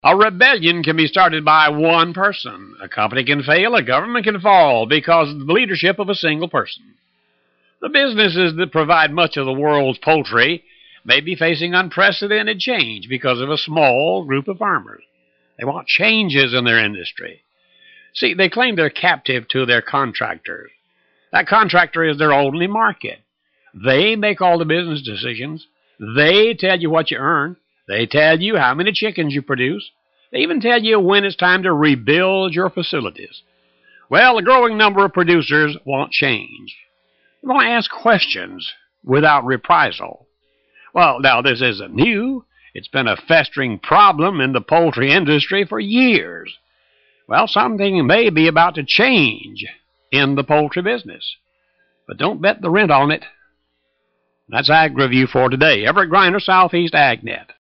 A rebellion can be started by one person. A company can fail, a government can fall because of the leadership of a single person. The businesses that provide much of the world's poultry may be facing unprecedented change because of a small group of farmers. They want changes in their industry. See, they claim they're captive to their contractors. That contractor is their only market. They make all the business decisions. They tell you what you earn. They tell you how many chickens you produce. They even tell you when it's time to rebuild your facilities. Well, a growing number of producers want change. They want to ask questions without reprisal. Well, now, this isn't new. It's been a festering problem in the poultry industry for years. Well, something may be about to change in the poultry business. But don't bet the rent on it. That's Ag Review for today. Everett Griner, Southeast AgNet.